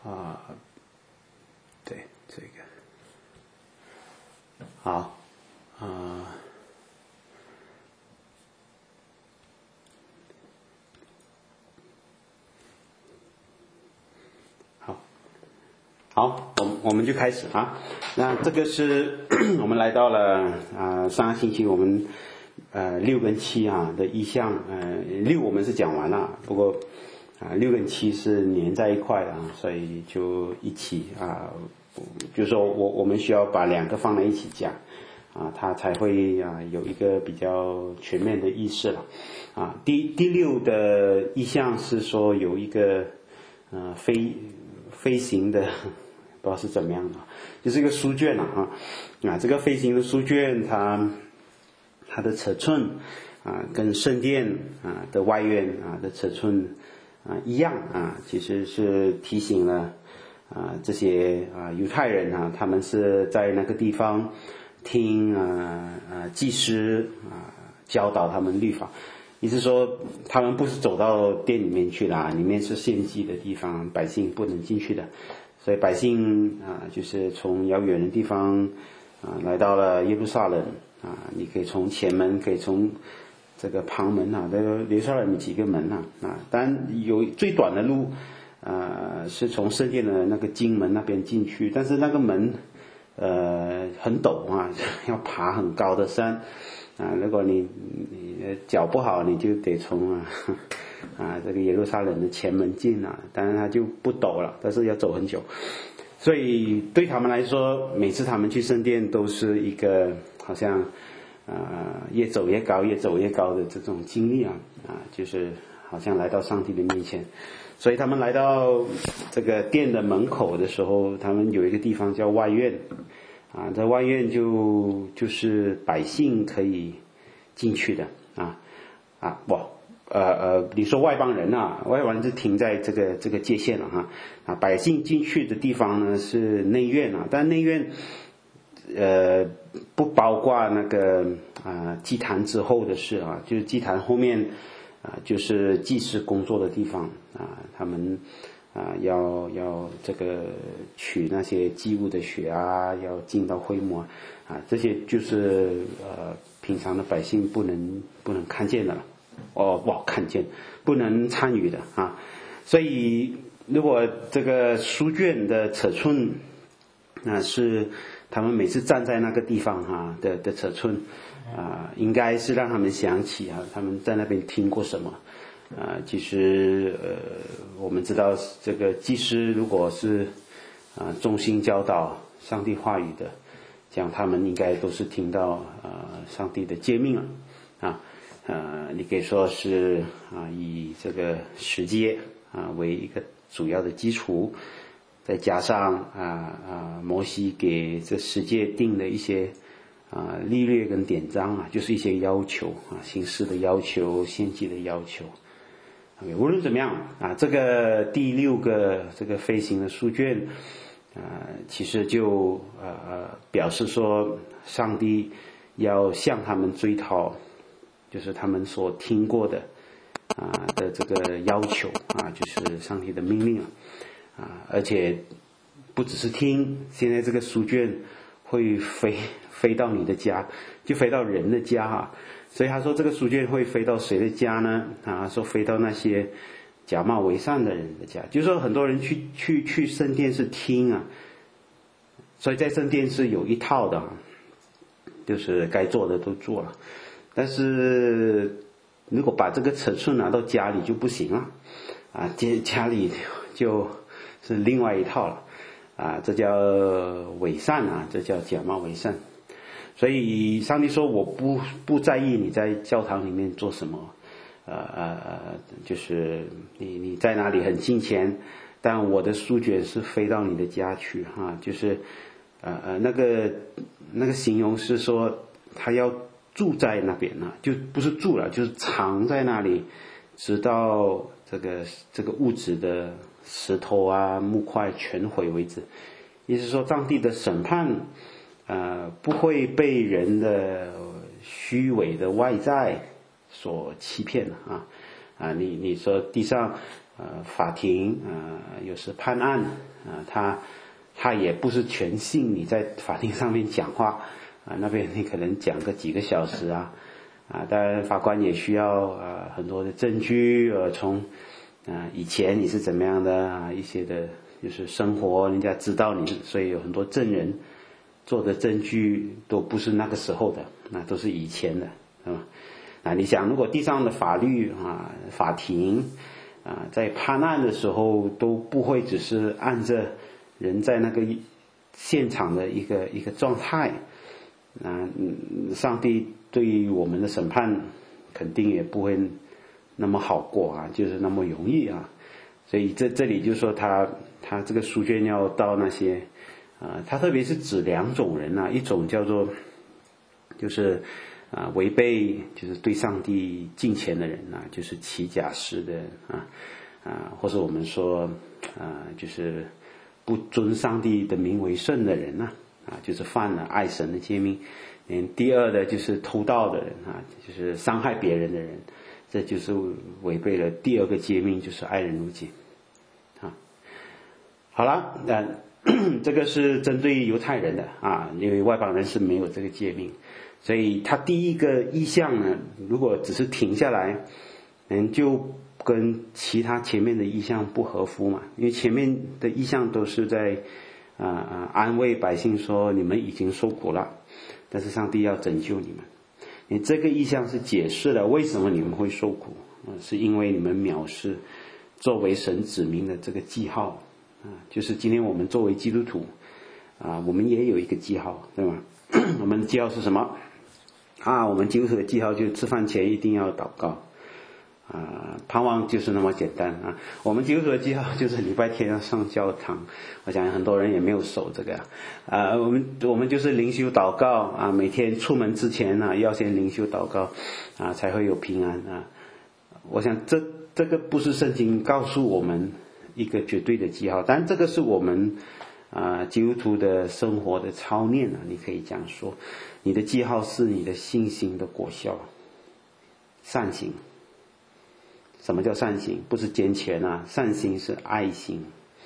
对这个好好，我们就开始啊。那这个是我们来到了上个星期我们6跟7的意象，6我们是讲完了，不过6跟7是连在一块的所以就一起就是说我们需要把两个放在一起讲它才会有一个比较全面的意识了第6的意象是说有一个飞行的不知道是怎么样的，就是一个书卷这个飞行的书卷它的尺寸跟圣殿的外院的尺寸一样其实是提醒了这些犹太人他们是在那个地方听祭司教导他们律法，意思说他们不是走到殿里面去的里面是献祭的地方，百姓不能进去的，所以百姓就是从遥远的地方来到了耶路撒冷你可以从前门，可以从这个旁门这个耶路撒冷有几个门当然有最短的路是从圣殿的那个经门那边进去，但是那个门很陡要爬很高的山如果你脚不好，你就得从这个耶路撒冷的前门进当然它就不陡了，但是要走很久，所以对他们来说，每次他们去圣殿都是一个好像越走越高越走越高的这种经历就是好像来到上帝的面前，所以他们来到这个殿的门口的时候，他们有一个地方叫外院这外院就是百姓可以进去的你说外邦人外邦人就停在这个界限了百姓进去的地方呢是内院但内院不包括那个祭坛之后的事就是祭坛后面就是祭司工作的地方他们要这个取那些祭物的血要进到会幕这些就是平常的百姓不能看见的了不好看见，不能参与的所以如果这个书卷的尺寸是他们每次站在那个地方的尺寸应该是让他们想起他们在那边听过什么其实我们知道这个祭司如果是忠心教导上帝话语的，这样他们应该都是听到上帝的诫命你可以说是以这个十诫为一个主要的基础，再加上摩西给这十诫定的一些律略跟典章就是一些要求形式的要求，献祭的要求无论怎么样这个第6个这个飞行的书卷其实就表示说上帝要向他们追讨就是他们所听过的的这个要求就是上帝的命令而且不只是听，现在这个书卷会飞到你的家，就飞到人的家所以他说这个书卷会飞到谁的家呢说飞到那些假冒为善的人的家，就是说很多人去圣殿是听所以在圣殿是有一套的就是该做的都做了，但是如果把这个尺寸拿到家里就不行了家里就是另外一套了这叫伪善这叫假冒为善。所以上帝说我不在意你在教堂里面做什么就是你在哪里很敬虔，但我的书卷是飞到你的家去就是那个形容是说他要住在那边就不是住了，就是藏在那里，直到这个物质的石头木块全毁为止。意思是说上帝的审判不会被人的虚伪的外在所欺骗你说地上法庭有时判案他也不是全信你在法庭上面讲话那边你可能讲个几个小时当然法官也需要很多的证据从以前你是怎么样的一些的就是生活人家知道你，所以有很多证人做的证据都不是那个时候的，那都是以前的，是吧？你想如果地上的法律法庭在判案的时候都不会只是按着人在那个现场的一个状态上帝对于我们的审判肯定也不会那么好过就是那么容易所以这里就说他这个书卷要到那些他特别是指2种人一种叫做就是违背就是对上帝敬虔的人就是起假誓的或者我们说就是不尊上帝的名为圣的人就是犯了爱神的诫命。第二的就是偷盗的人就是伤害别人的人，这就是违背了第2个诫命，就是爱人如己好了这个是针对犹太人的因为外邦人是没有这个诫命，所以他第一个意象呢，如果只是停下来就跟其他前面的意象不合符嘛，因为前面的意象都是在安慰百姓说你们已经受苦了，但是上帝要拯救你们。你这个意象是解释了为什么你们会受苦是因为你们藐视作为神子民的这个记号就是今天我们作为基督徒我们也有一个记号，对吗？我们的记号是什么我们基督徒的记号就是吃饭前一定要祷告盼望就是那么简单我们基督徒的记号就是礼拜天要上教堂，我想很多人也没有守这个我们就是灵修祷告每天出门之前要先灵修祷告才会有平安我想这个不是圣经告诉我们一个绝对的记号，但这个是我们基督徒的生活的操练你可以这样说，你的记号是你的信心的果效，善行。什么叫善行？不是捐钱善行是爱心，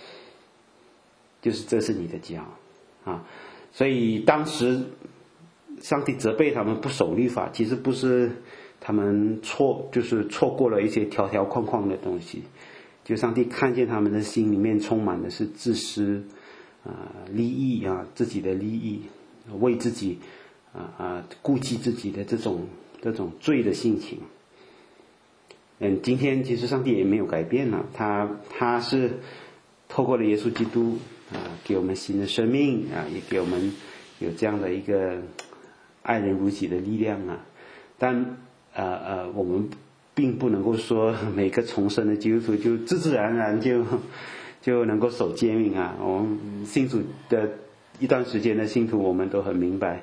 就是这是你的记号所以当时上帝责备他们不守律法，其实不是他们就是错过了一些条条框框的东西，就上帝看见他们的心里面充满的是自私利益自己的利益，为自己顾及自己的这种罪的性情。今天其实上帝也没有改变了，他是透过了耶稣基督给我们新的生命也给我们有这样的一个爱人如己的力量但我们并不能够说每个重生的基督徒就自自然然就能够守诫命我们信主的一段时间的信徒我们都很明白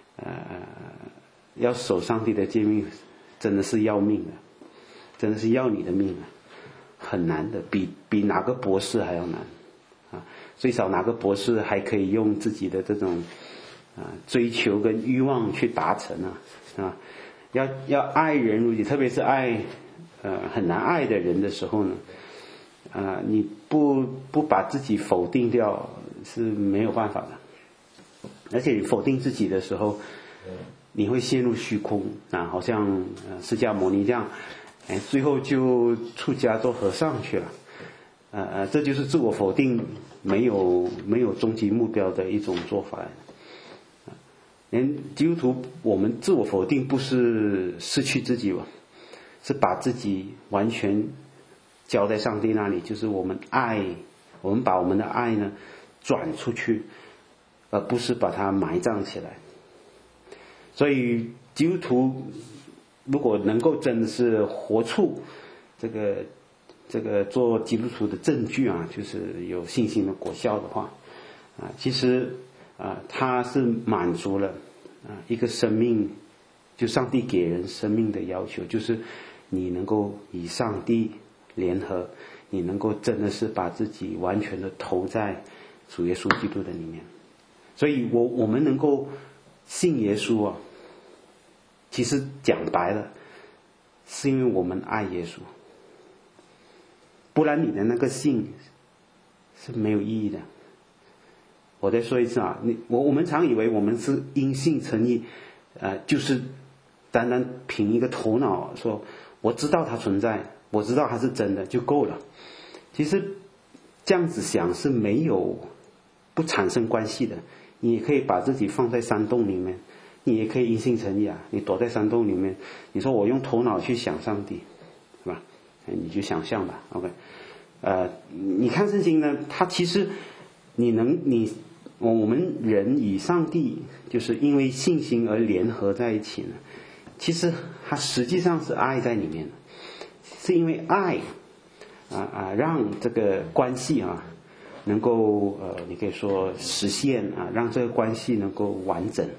要守上帝的诫命真的是要命的，真的是要你的命很难的，比哪个博士还要难最少哪个博士还可以用自己的这种追求跟欲望去达成要爱人如己，特别是爱很难爱的人的时候呢你不把自己否定掉是没有办法的，而且你否定自己的时候你会陷入虚空好像释迦牟尼这样最后就出家做和尚去了这就是自我否定没有终极目标的一种做法基督徒我们自我否定不是失去自己是把自己完全交在上帝那里，就是我们把我们的爱呢转出去，而不是把它埋葬起来。所以基督徒如果能够真的是活出这个做基督徒的证据就是有信心的果效的话其实他是满足了一个生命，就上帝给人生命的要求，就是你能够与上帝联合，你能够真的是把自己完全的投在主耶稣基督的里面。所以我们能够信耶稣其实讲白了是因为我们爱耶稣， 不然你的那个信是没有意义的。我再说一次啊，我们常以为我们是因信称义，就是单单凭一个头脑说我知道它存在，我知道它是真的就够了。其实这样子想是不产生关系的。你也可以把自己放在山洞里面，你也可以因信称义啊。你躲在山洞里面，你说我用头脑去想上帝，是吧？你就想象吧 ，OK。你看圣经呢，它其实我们人与上帝就是因为信心而联合在一起呢。其实它实际上是爱在里面的，是因为爱让这个关系能够你可以说实现让这个关系能够完整。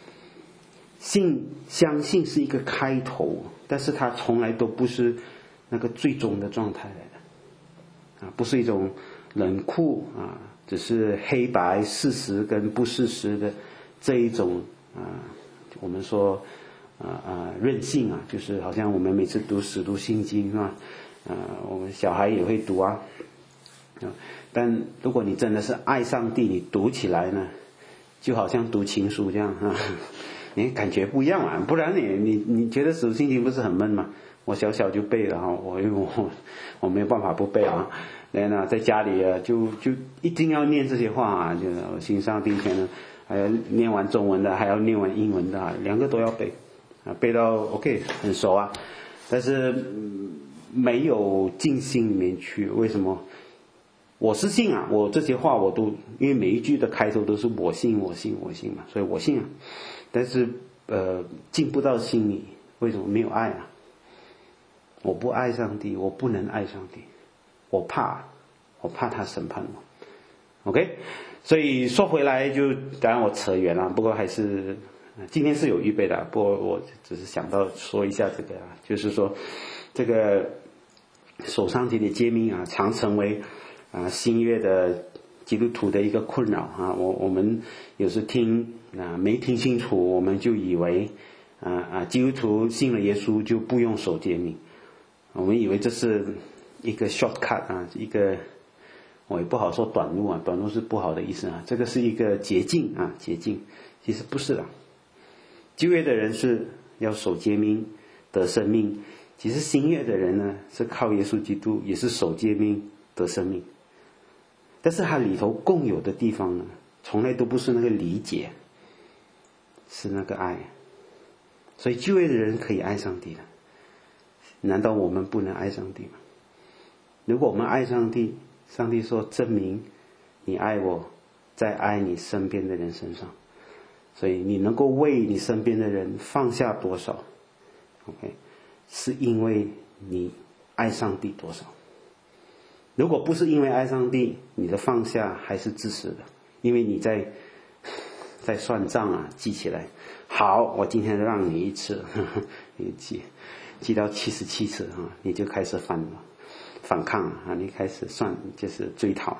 相信是一个开头，但是它从来都不是那个最终的状态来的不是一种冷酷只是黑白事实跟不事实的这一种我们说任性就是好像我们每次读使徒信经是吧？我们小孩也会读但如果你真的是爱上帝，你读起来呢，就好像读情书这样你感觉不一样不然你觉得使徒信经不是很闷吗？我小小就背了我没有办法不背在家里就一定要念这些话就是信上帝前呢，还要念完中文的，还要念完英文的两个都要背背到 OK 很熟但是没有进心里面去。为什么？我是信我这些话我都，因为每一句的开头都是我信我信我信嘛，所以我信但是进不到心里。为什么？没有爱我不爱上帝，我不能爱上帝，我怕他审判我。 OK， 所以说回来就当然我扯远了，不过还是今天是有预备的，不过我只是想到说一下这个就是说这个守上帝的诫命常成为新约的基督徒的一个困扰我们有时听没听清楚，我们就以为基督徒信了耶稣就不用守诫命，我们以为这是一个 shortcut 一个我也不好说短路短路是不好的意思这个是一个捷径捷径，其实不是的。旧约的人是要守诫命得生命，其实新约的人呢是靠耶稣基督也是守诫命得生命，但是它里头共有的地方呢，从来都不是那个理解，是那个爱。所以旧约的人可以爱上帝的，难道我们不能爱上帝吗？如果我们爱上帝，上帝说证明你爱我在爱你身边的人身上，所以你能够为你身边的人放下多少 OK， 是因为你爱上帝多少。如果不是因为爱上帝，你的放下还是自私的，因为你在算账记起来，好，我今天让你一次你记到77次你就开始反抗你开始算就是追讨。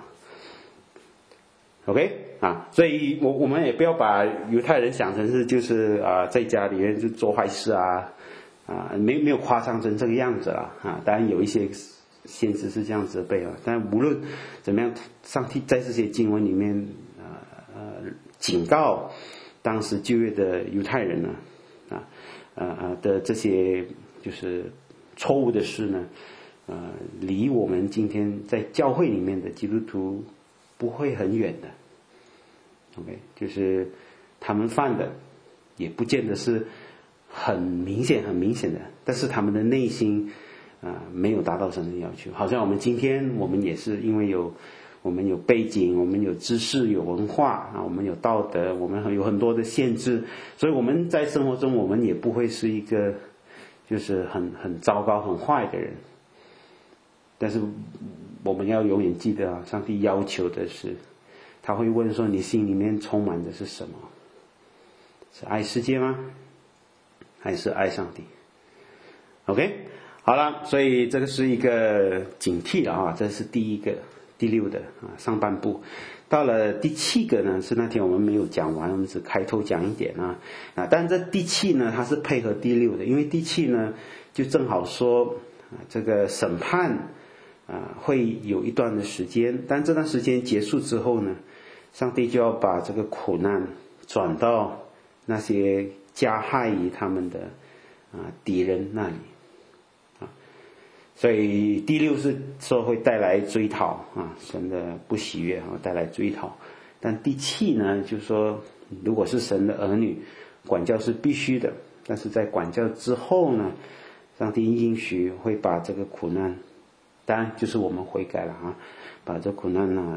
OK 所以我们也不要把犹太人想成是就是在家里面就做坏事没有夸张成这个样子当然有一些先知是这样子的背但无论怎么样，上帝在这些经文里面警告当时旧约的犹太人的这些就是错误的事呢离我们今天在教会里面的基督徒不会很远的 OK， 就是他们犯的也不见得是很明显的，但是他们的内心没有达到神的要求。好像我们今天我们也是因为我们有背景，我们有知识有文化我们有道德，我们有很多的限制，所以我们在生活中我们也不会是一个就是很糟糕很坏的人。但是我们要永远记得上帝要求的是，他会问说你心里面充满的是什么？是爱世界吗？还是爱上帝？ OK， 好了，所以这个是一个警惕了这是第6的上半部。到了第7个呢，是那天我们没有讲完，我们只开头讲一点但这第7呢，它是配合第6的，因为第7呢就正好说这个审判会有一段的时间，但这段时间结束之后呢，上帝就要把这个苦难转到那些加害于他们的敌人那里所以第6是说会带来追讨神的不喜悦带来追讨。但第7呢，就是说如果是神的儿女，管教是必须的，但是在管教之后呢，上帝应许会把这个苦难，当然就是我们悔改了把这苦难呢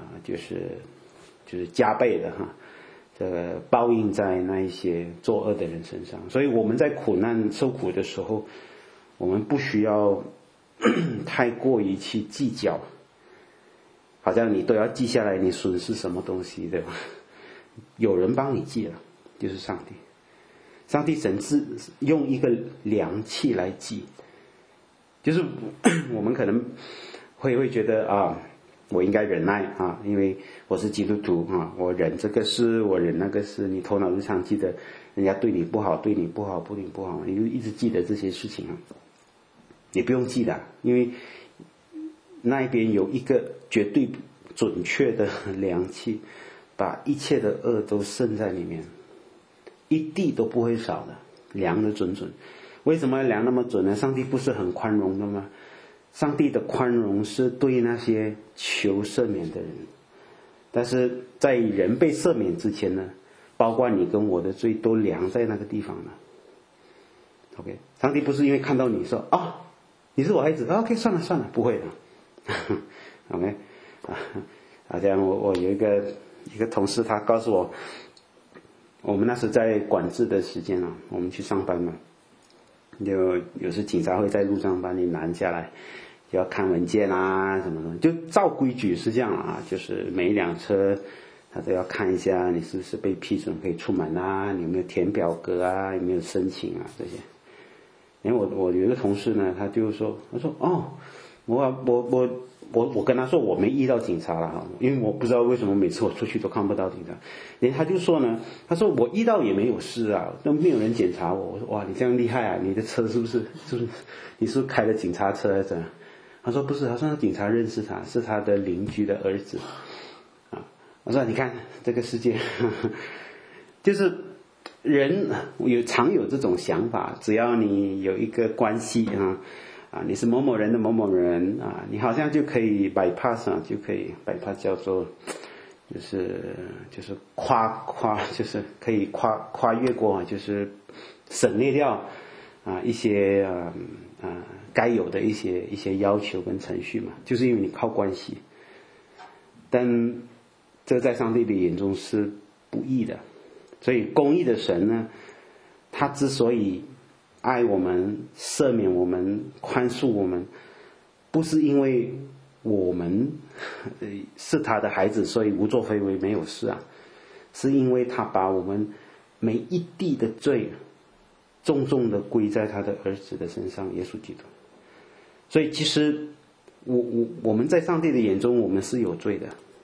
就是加倍的这个报应在那一些作恶的人身上。所以我们在苦难受苦的时候，我们不需要太过于去计较，好像你都要记下来你损失什么东西，对吧？有人帮你记了，就是上帝。上帝神是用一个量器来记，就是我们可能会觉得我应该忍耐因为我是基督徒我忍这个事，我忍那个事。你头脑日常记得人家对你不好，对你不好，对你不好，你就一直记得这些事情你不用记的，因为那边有一个绝对准确的量器，把一切的恶都渗在里面，一滴都不会少的，量得准准。为什么要量那么准呢？上帝不是很宽容的吗？上帝的宽容是对那些求赦免的人，但是在人被赦免之前呢，包括你跟我的罪都量在那个地方了。OK， 上帝不是因为看到你说你是我孩子，OK， 算了，不会的。OK， 好像我有一个同事，他告诉我，我们那时在管制的时间我们去上班嘛，就有时警察会在路上把你拦下来，就要看文件什么的，就照规矩是这样就是每一辆车他都要看一下你是不是被批准可以出门你有没有填表格有没有申请这些。因为我有一个同事呢，他就说，我跟他说我没遇到警察了因为我不知道为什么每次我出去都看不到警察。他就说呢，他说我遇到也没有事都没有人检查我。我说哇，你这样厉害你的车是不是你是不是开了警察车还是怎样？他说不是，他说警察认识他，是他的邻居的儿子我说你看这个世界就是人常有这种想法，只要你有一个关系你是某某人的某某人你好像就可以 bypass 就可以 bypass 叫做就是就是可以跨越过就是省略掉一些该有的一些要求跟程序嘛，就是因为你靠关系。但这在上帝的眼中是不义的。所以公义的神呢，他之所以爱我们、赦免我们、宽恕我们，不是因为我们是他的孩子所以无作非为没有事是因为他把我们每一滴的罪重重的归在他的儿子的身上，耶稣基督。所以其实我们在上帝的眼中我们是有罪的。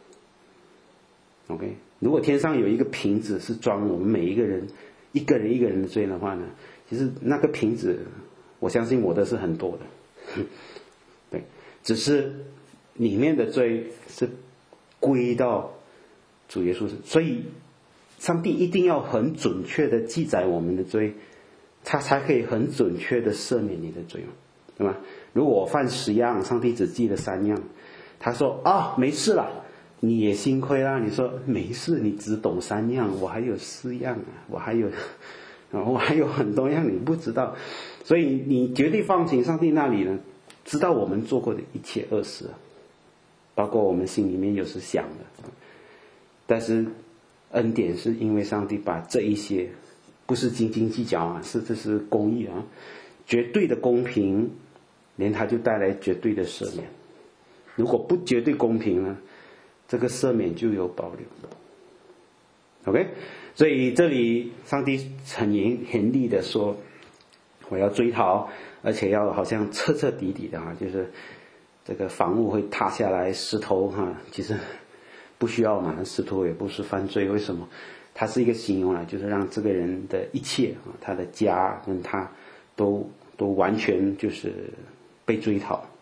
OK， 如果天上有一个瓶子是装我们每一个人一个人的罪的话呢，其实那个瓶子我相信我的是很多的对，只是里面的罪是归到主耶稣。所以上帝一定要很准确的记载我们的罪，他才可以很准确的赦免你的罪，对吗？如果我犯10样，上帝只记了3样，他说没事了，你也幸亏啦。你说没事，你只懂3样，我还有4样我还有很多样你不知道。所以你绝对放心，上帝那里呢知道我们做过的一切恶事，包括我们心里面有时想的。但是恩典是因为上帝把这一些不是斤斤计较这是公义绝对的公平，连他就带来绝对的赦免。如果不绝对公平呢，这个赦免就有保留。 OK， 所以这里上帝很严厉的说，我要追讨，而且要好像彻彻底底的就是这个房屋会塌下来，石头其实不需要嘛，石头也不是犯罪。为什么？它是一个形容就是让这个人的一切他的家跟他都完全就是被追讨。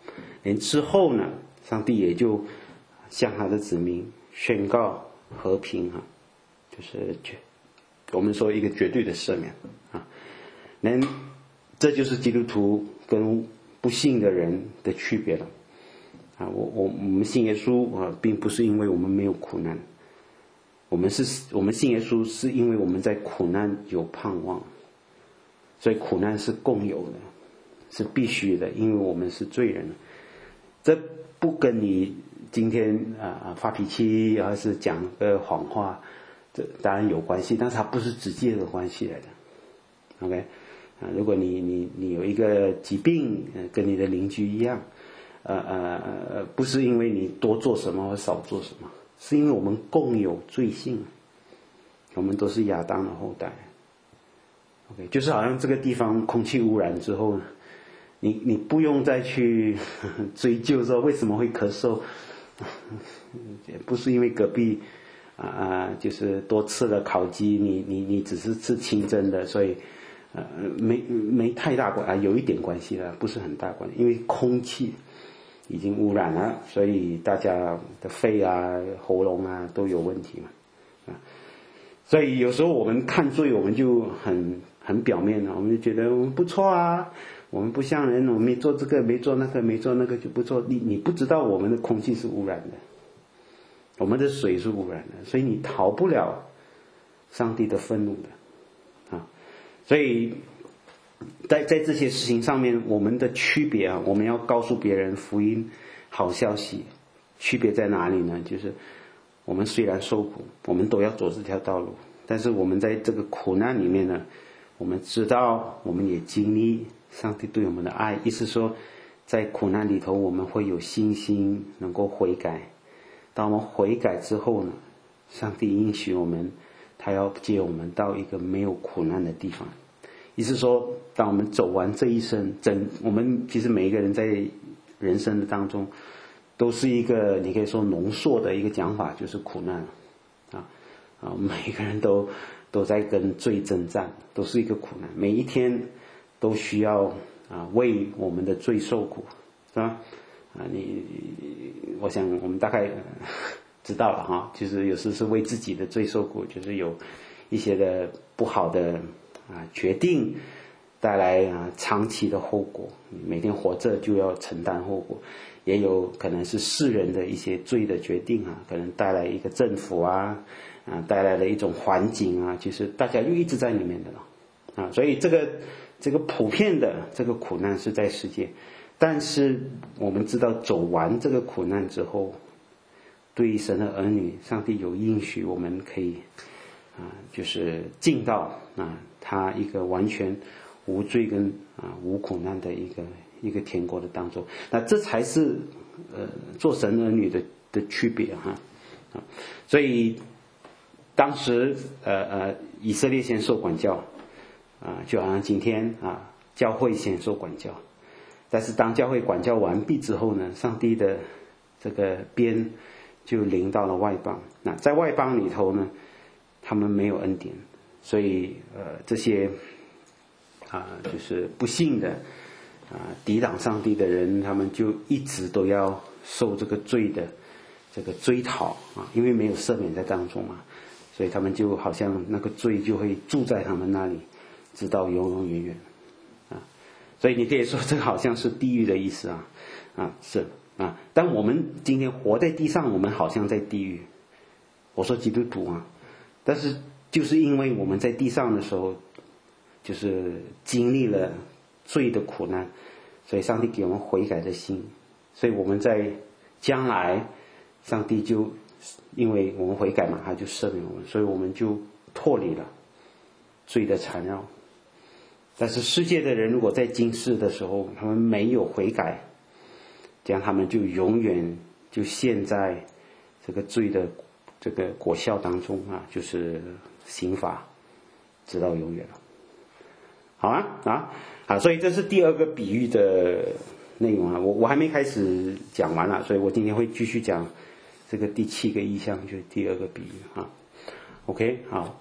连之后呢，上帝也就向他的子民宣告和平啊，就是我们说一个绝对的赦免啊。这就是基督徒跟不信的人的区别了啊。我们信耶稣啊，并不是因为我们没有苦难，我们信耶稣是因为我们在苦难有盼望，所以苦难是共有的，是必须的，因为我们是罪人。这不跟你今天发脾气还是讲个谎话，这当然有关系，但是它不是直接的关系来的。OK 如果你有一个疾病，跟你的邻居一样，不是因为你多做什么或少做什么，是因为我们共有罪性，我们都是亚当的后代。OK 就是好像这个地方空气污染之后，你不用再去追究说为什么会咳嗽，不是因为隔壁就是多吃了烤鸡，你只是吃清蒸的，所以没太大关有一点关系了，不是很大关系，因为空气已经污染了，所以大家的肺喉咙都有问题嘛所以有时候我们看罪，我们就很表面了，我们就觉得我们不错啊，我们不像人，我们没做这个没做那个没做那个就不做。你不知道我们的空气是污染的，我们的水是污染的，所以你逃不了上帝的愤怒的所以在这些事情上面，我们的区别我们要告诉别人福音好消息，区别在哪里呢？就是我们虽然受苦，我们都要走这条道路，但是我们在这个苦难里面呢，我们知道我们也经历上帝对我们的爱，意思说在苦难里头我们会有信心能够悔改。当我们悔改之后呢，上帝应许我们，他要接我们到一个没有苦难的地方。意思说当我们走完这一生，我们其实每一个人在人生的当中都是一个你可以说浓缩的一个讲法，就是苦难每个人都在跟罪征战，都是一个苦难，每一天都需要为我们的罪受苦，是吧？我想我们大概知道了就是有时是为自己的罪受苦，就是有一些的不好的决定带来长期的后果，每天活着就要承担后果。也有可能是世人的一些罪的决定可能带来一个政府带来了一种环境其实大家就一直在里面的了所以这个普遍的这个苦难是在世界，但是我们知道走完这个苦难之后，对神的儿女，上帝有应许我们可以就是进到他一个完全无罪跟无苦难的一个天国的当中。那这才是做神儿女的区别所以当时以色列先受管教就好像今天教会先受管教，但是当教会管教完毕之后呢，上帝的这个鞭就临到了外邦。那在外邦里头呢，他们没有恩典，所以这些就是不信的抵挡上帝的人，他们就一直都要受这个罪的这个追讨因为没有赦免在当中所以他们就好像那个罪就会住在他们那里，直到永永远远所以你可以说这个好像是地狱的意思是但我们今天活在地上，我们好像在地狱。我说基督徒但是就是因为我们在地上的时候就是经历了罪的苦难，所以上帝给我们悔改的心，所以我们在将来上帝就因为我们悔改他就赦免我们，所以我们就脱离了罪的缠绕。但是世界的人如果在今世的时候他们没有悔改，这样他们就永远就陷在这个罪的这个果效当中就是刑罚直到永远了。好所以这是第二个比喻的内容我还没开始讲完所以我今天会继续讲这个第7个意象，就是第二个比喻OK 好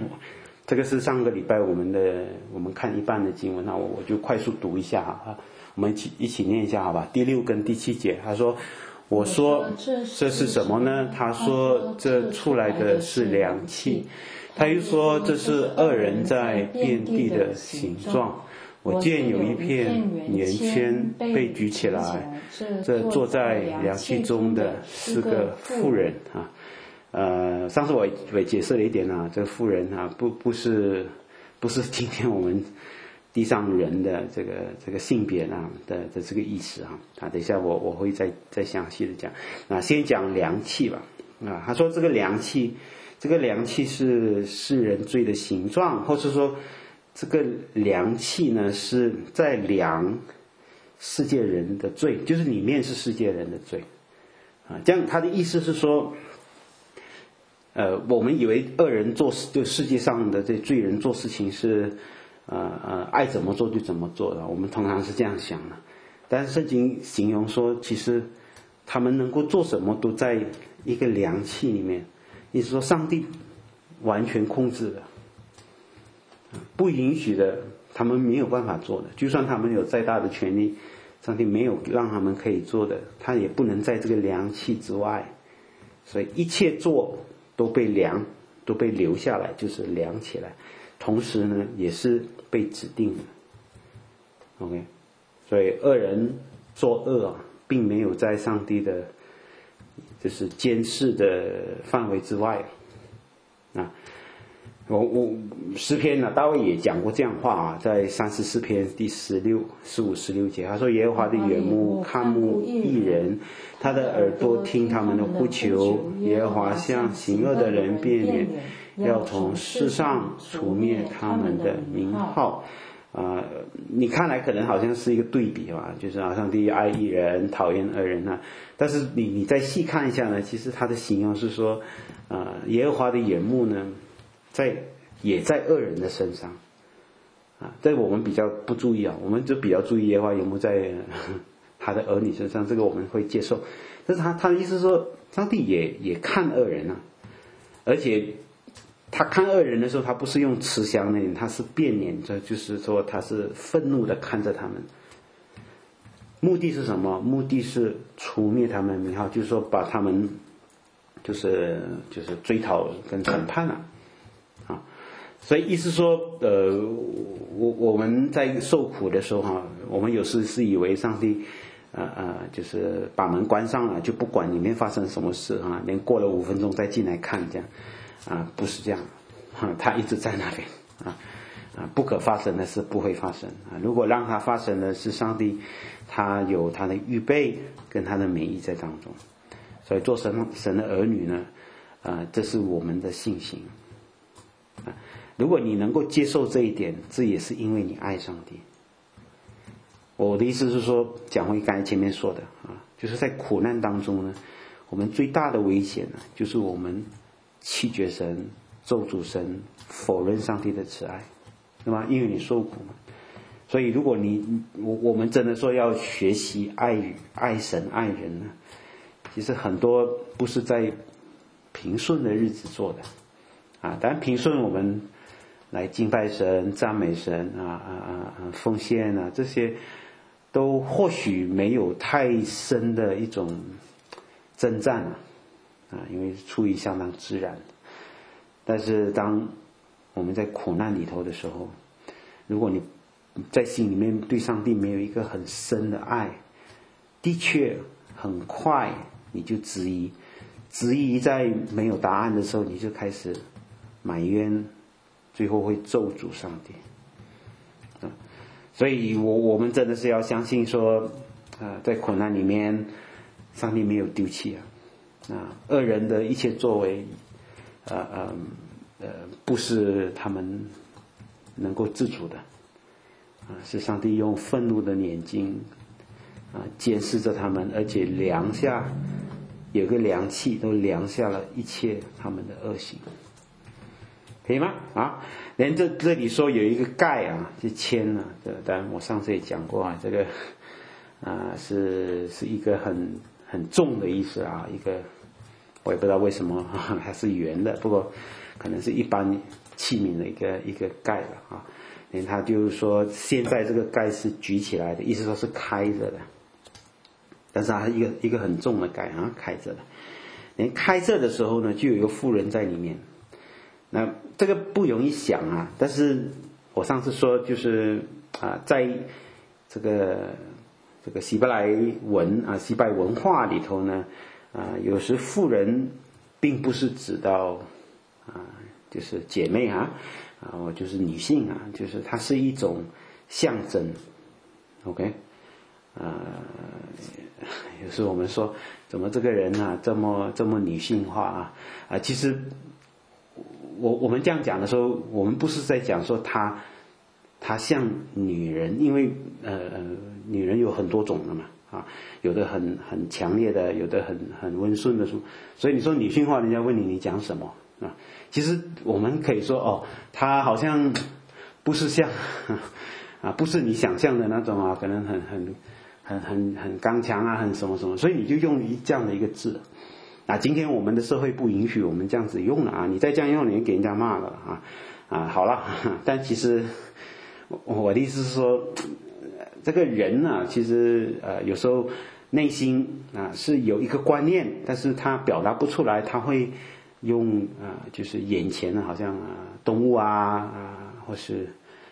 这个是上个礼拜我们看一半的经文我就快速读一下我们一起念一下好吧？第6跟第7节，他说：“我说这是什么呢？”他说：“这出来的是凉气。”他又说：“这是恶人在遍地的形状。”我见有一片圆圈被举起来，这坐在凉气中的是个妇人啊。上次我也解释了一点啊，这个妇人啊，不是今天我们地上人的这个性别啊的这个意思啊。等一下我会再详细的讲。先讲凉气吧。他说这个凉气是世人罪的形状，或是说这个凉气呢是在量世界人的罪，就是里面是世界人的罪这样他的意思是说，我们以为恶人做事，就世界上的这罪人做事情是爱怎么做就怎么做的，我们通常是这样想的。但是圣经形容说，其实他们能够做什么都在一个凉气里面，意思说上帝完全控制的，不允许的，他们没有办法做的。就算他们有再大的权利，上帝没有让他们可以做的，他也不能在这个凉气之外。所以一切做都被留下来，就是量起来。同时呢，也是被指定的。OK， 所以恶人作恶并没有在上帝的就是监视的范围之外我诗篇呢，大卫也讲过这样话在34篇第15、16节，他说：“耶和华的眼目看顾义人，他的耳朵听他们的呼求。耶和华向行恶的人变脸，要从世上除灭他们的名号。”你看来可能好像是一个对比吧，就是上帝爱义人，讨厌恶人但是你再细看一下呢，其实他的形容是说，耶和华的眼目呢，也在恶人的身上这我们比较不注意我们就比较注意耶和华眼目在他的儿女身上，这个我们会接受。但是他的意思是说，上帝也看恶人而且他看恶人的时候，他不是用慈祥的脸，他是变脸，就是说他是愤怒的看着他们。目的是什么？目的是除灭他们的名号，就是说把他们就是追讨跟审判所以意思说，我们在受苦的时候我们有时是以为上帝就是把门关上了，就不管里面发生什么事连过了5分钟再进来看这样不是这样他一直在那边不可发生的事不会发生如果让它发生的是上帝，他有他的预备跟他的美意在当中。所以做神的儿女呢这是我们的信心如果你能够接受这一点，这也是因为你爱上帝。我的意思是说，讲回刚才前面说的就是在苦难当中呢，我们最大的危险呢，就是我们弃绝神、咒诅神、否认上帝的慈爱，对吗？因为你受苦嘛。所以如果我们真的说要学习爱神爱人呢，其实很多不是在平顺的日子做的当然平顺我们来敬拜神、赞美神奉献这些都或许没有太深的一种征战因为出于相当自然。但是当我们在苦难里头的时候，如果你在心里面对上帝没有一个很深的爱，的确很快你就质疑在没有答案的时候，你就开始埋怨，最后会咒诅上帝所以我们真的是要相信说在苦难里面上帝没有丢弃恶人的一切作为不是他们能够自主的是上帝用愤怒的眼睛监视着他们，而且量下有个量器，都量下了一切他们的恶行，可以吗？连这里说有一个盖就签当然我上次也讲过这个是一个很重的意思一个我也不知道为什么它是圆的，不过可能是一般器皿的一个盖了他就是说现在这个盖是举起来的，意思说是开着的，但是它一个很重的盖啊，开着的。开着的时候呢，就有一个妇人在里面。那这个不容易想啊，但是我上次说就是在这个希伯来文希伯来文化里头呢，有时妇人并不是指到就是姐妹我就是女性就是它是一种象征 ，OK， 有时候我们说怎么这个人这么女性化其实我们这样讲的时候，我们不是在讲说她像女人，因为女人有很多种的嘛有的很强烈的，有的很温顺的，所以你说女性化，人家问你讲什么其实我们可以说她好像不是像不是你想象的那种可能很刚强很什么什么，所以你就用这样的一个字今天我们的社会不允许我们这样子用了你再这样用，你给人家骂了好了，但其实我的意思是说，这个人其实有时候内心是有一个观念，但是他表达不出来，他会用就是眼前好像动物或是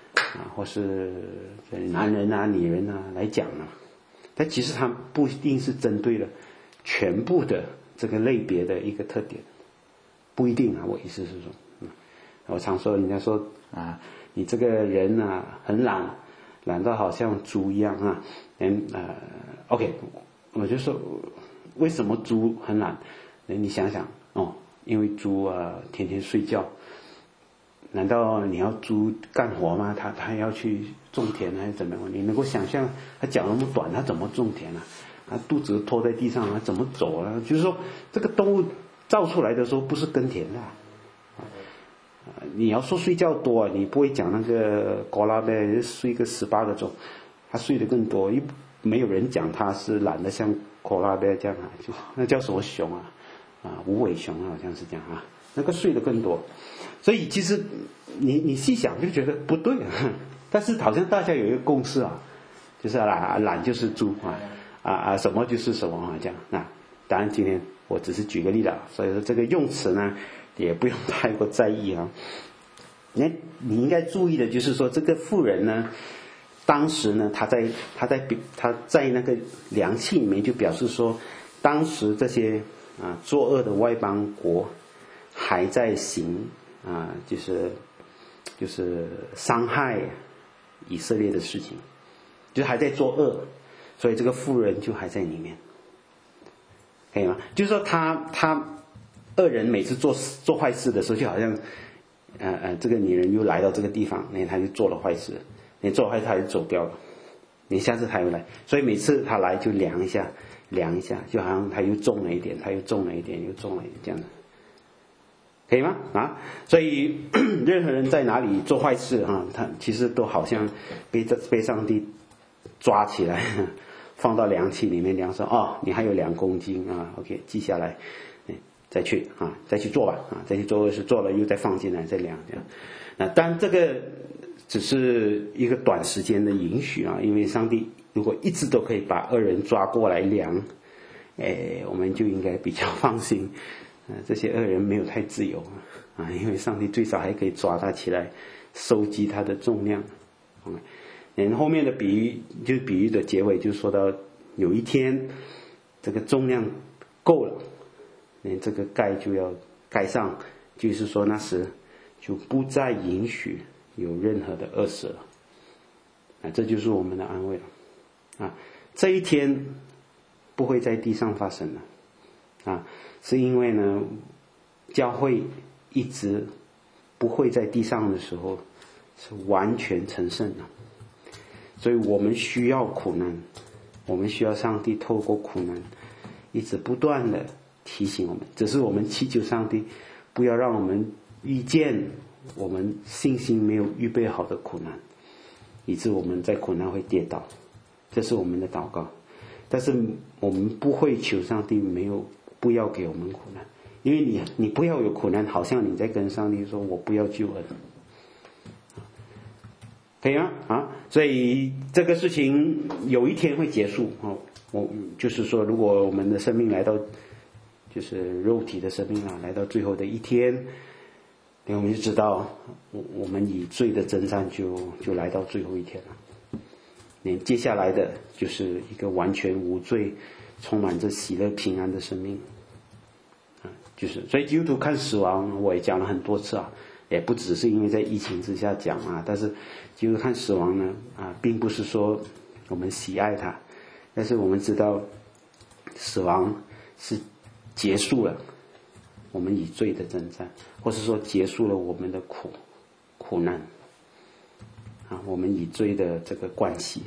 男人女人来讲但其实他不一定是针对了全部的这个类别的一个特点，不一定我意思是说我常说人家说你这个人很懒到好像猪一样OK， 我就说为什么猪很懒？你想想因为猪天天睡觉，难道你要猪干活吗？他要去种田还是怎么样？你能够想象他脚那么短，他怎么种田他肚子拖在地上他怎么走就是说这个动物造出来的时候不是耕田的你要说睡觉多你不会讲那个狗拉贝睡个18个钟，他睡得更多，没有人讲他是懒得像狗拉贝这样就那叫什么熊无尾熊好像是这样那个睡得更多。所以其实你细想就觉得不对但是好像大家有一个共识就是懒就是猪什么就是什么这样当然今天我只是举个例子所以说这个用词呢也不用太过在意你应该注意的就是说这个妇人呢，当时呢他在那个量器里面就表示说，当时这些作恶的外邦国还在行就是伤害以色列的事情，就还在作恶，所以这个妇人就还在里面，可以吗？就是说他恶人每次做坏事的时候，就好像这个女人又来到这个地方，他就做了坏事，你做坏事他就走掉了，你下次他又来，所以每次他来就量一下，就好像他又重了一点，又重了一点这样的，可以吗？所以任何人在哪里做坏事他其实都好像被上帝抓起来放到量器里面量说你还有2公斤OK 记下来再去做吧再去做恶事，做了又再放进来再量这样。当然这个只是一个短时间的允许因为上帝如果一直都可以把恶人抓过来量我们就应该比较放心这些恶人没有太自由因为上帝最少还可以抓他起来收集他的重量后面的比喻就是比喻的结尾就说到有一天这个重量够了这个盖就要盖上，就是说那时就不再允许有任何的恶事了这就是我们的安慰了这一天不会在地上发生了是因为呢教会一直不会在地上的时候是完全成圣的，所以我们需要苦难，我们需要上帝透过苦难一直不断的提醒我们，只是我们祈求上帝不要让我们遇见我们信心没有预备好的苦难，以致我们在苦难会跌倒，这是我们的祷告。但是我们不会求上帝不要给我们苦难，因为你不要有苦难，好像你在跟上帝说我不要救恩。 可以吗？所以这个事情有一天会结束啊。我就是说，如果我们的生命来到，就是肉体的生命来到最后的一天，我们就知道，我们以罪的征战就来到最后一天了。接下来的就是一个完全无罪、充满着喜乐平安的生命。就是所以基督徒看死亡，我也讲了很多次也不只是因为在疫情之下讲但是基督徒看死亡呢并不是说我们喜爱它，但是我们知道死亡是结束了我们以罪的征战，或是说结束了我们的苦难我们以罪的这个关系。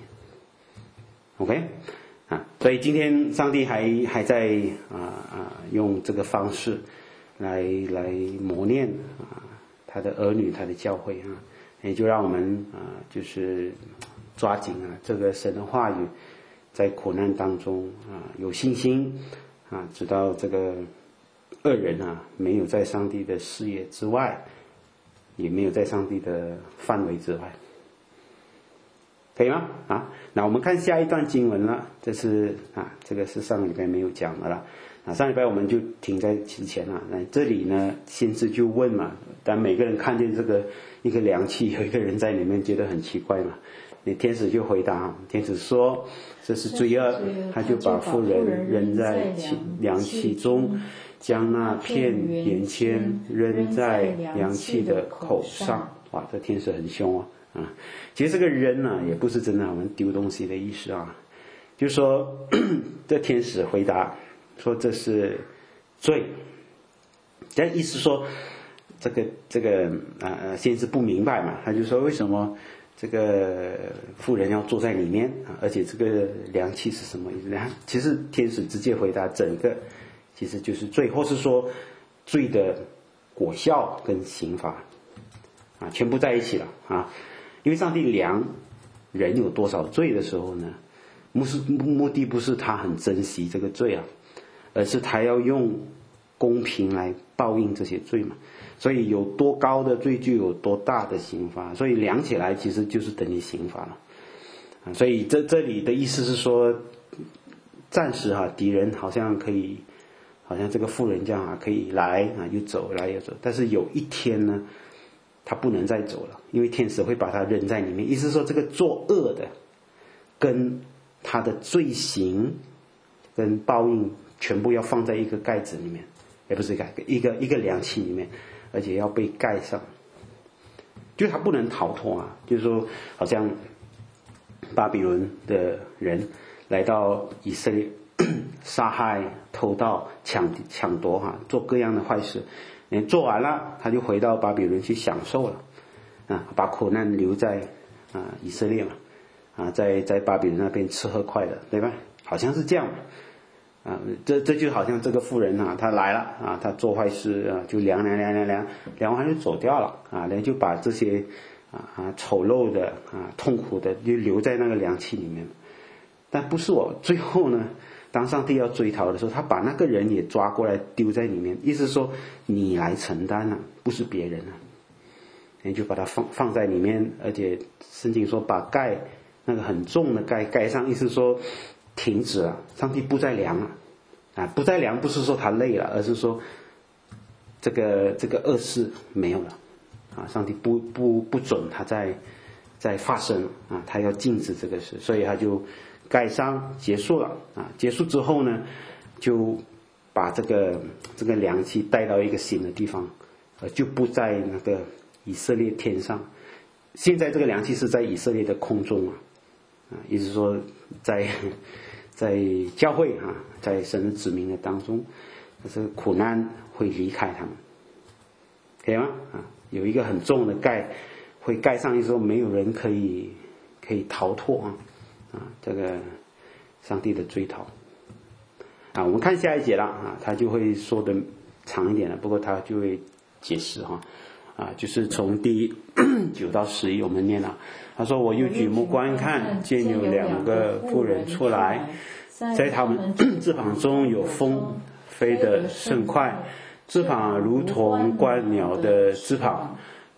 OK 所以今天上帝还在用这个方式来磨练他的儿女，他的教会也就让我们就是抓紧这个神的话语，在苦难当中有信心直到这个恶人没有在上帝的视野之外，也没有在上帝的范围之外，可以吗？那我们看下一段经文了，这是这个是上个礼拜没有讲的了。上礼拜我们就停在之前了。那这里呢，先知就问嘛，但每个人看见这个一个凉气，有一个人在里面，觉得很奇怪嘛。那天使就回答，天使说这是罪恶，他就把妇人扔在凉气中，将那片圆签扔在凉气的口上。哇，这天使很凶其实这个扔也不是真的我们丢东西的意思就是说这天使回答说这是罪，但意思说这个先知不明白嘛，他就说为什么这个妇人要坐在里面而且这个凉气是什么意思？其实天使直接回答整个其实就是罪，或是说罪的果效跟刑罚全部在一起了因为上帝量人有多少罪的时候呢，目的不是他很珍惜这个罪而是他要用公平来报应这些罪嘛。所以有多高的罪就有多大的刑罚，所以量起来其实就是等于刑罚了所以这里的意思是说，暂时敌人好像这个妇人这样可以来又走，来又走，但是有一天呢他不能再走了，因为天使会把他扔在里面。意思是说这个作恶的跟他的罪行跟报应全部要放在一个盖子里面，也不是一个凉气里面，而且要被盖上，就是他不能逃脱就是说好像巴比伦的人来到以色列杀害偷盗抢夺做各样的坏事，做完了他就回到巴比伦去享受了把苦难留在以色列嘛在巴比伦那边吃喝快乐，对吧？好像是这样这就好像这个妇人他来了他做坏事就量完就走掉了然后就把这些丑陋的痛苦的就留在那个凉气里面。但不是最后呢，当上帝要追讨的时候，他把那个人也抓过来丢在里面，意思是说你来承担不是别人你就把它放在里面，而且圣经说把盖那个很重的盖上，意思是说停止了，上帝不再量了不再量不是说他累了，而是说这个恶事没有了上帝不准他再发生他要禁止这个事，所以他就盖上结束了结束之后呢，就把这个凉气带到一个新的地方就不在那个以色列天上。现在这个凉气是在以色列的空中意思说在教会在神的子民的当中，可是苦难会离开他们，可以吗有一个很重的盖会盖上，意思说没有人可以逃脱这个上帝的追讨我们看下一节了他就会说的长一点了，不过他就会解释就是从第9到11我们念了。他说我又举目观看，见有2个妇人出来，在他们翅膀中有风，飞得甚快，翅膀如同鹳鸟的翅膀，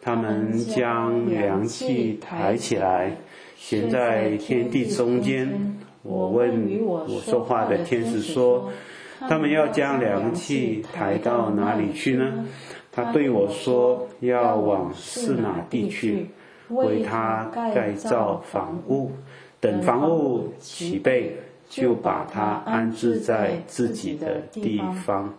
他们将凉气抬起来，悬在天地中间。我问与我说话的天使说，他们要将凉气抬到哪里去呢？他对我说，要往示拿地去，为他盖造房屋，等房屋齐备，就把它安置在自己的地方。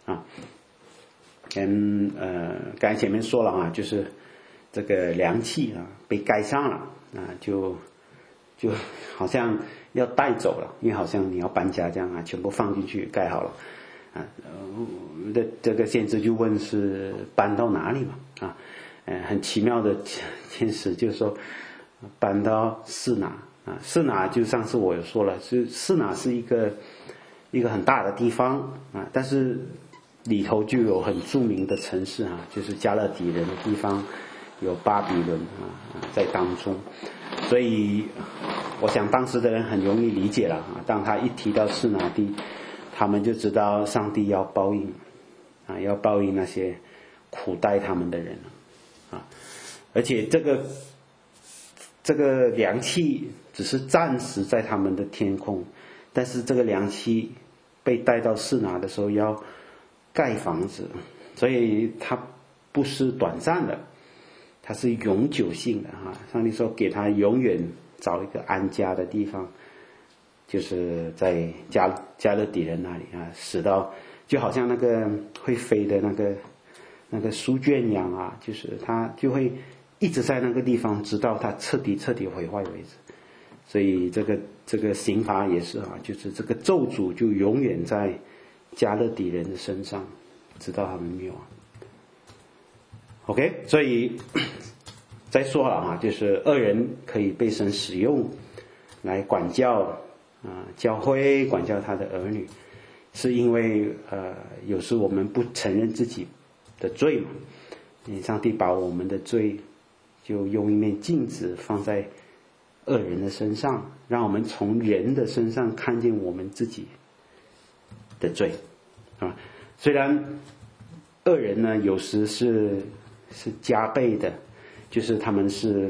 刚才前面说了啊，就是这个凉气啊被盖上了啊，就好像要带走了，因为好像你要搬家这样啊，全部放进去盖好了啊。这个先知就问是搬到哪里嘛啊？很奇妙的天使就说搬到示拿啊。示拿就上次我有说了，示拿是一个很大的地方啊，但是里头就有很著名的城市啊，就是加勒底人的地方，有巴比伦在当中，所以我想当时的人很容易理解了啊。当他一提到示拿地，他们就知道上帝要报应啊，要报应那些苦待他们的人啊。而且这个凉气只是暂时在他们的天空，但是这个凉气被带到示拿的时候要盖房子，所以它不是短暂的，它是永久性的哈。上帝说给他永远找一个安家的地方，就是在加勒底人那里啊，使到就好像那个会飞的那个书卷一样啊，就是它就会一直在那个地方，直到它彻底毁坏为止。所以这个刑罚也是啊，就是这个咒诅就永远在加勒底人的身上，直到他们灭亡。OK， 所以再说了啊，就是恶人可以被神使用来管教教会，管教他的儿女，是因为有时我们不承认自己的罪嘛，上帝把我们的罪就用一面镜子放在恶人的身上，让我们从人的身上看见我们自己的罪啊。虽然恶人呢有时是加倍的，就是他们是